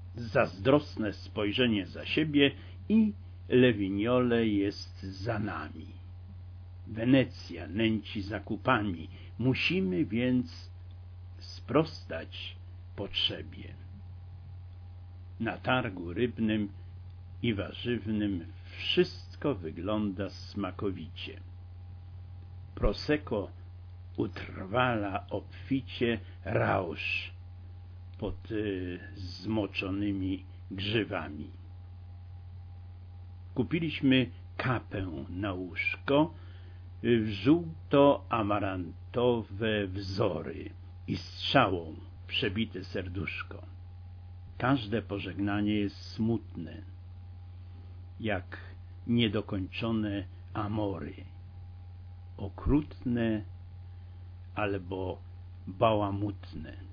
zazdrosne spojrzenie za siebie i Levignole jest za nami. Wenecja nęci zakupami, musimy więc sprostać potrzebie. Na targu rybnym i warzywnym wszystko wygląda smakowicie. Prosecco utrwala obficie rausz pod zmoczonymi grzywami. Kupiliśmy kapę na łóżko w żółto-amarantowe wzory i strzałą przebite serduszko. Każde pożegnanie jest smutne, jak niedokończone amory, okrutne albo bałamutne.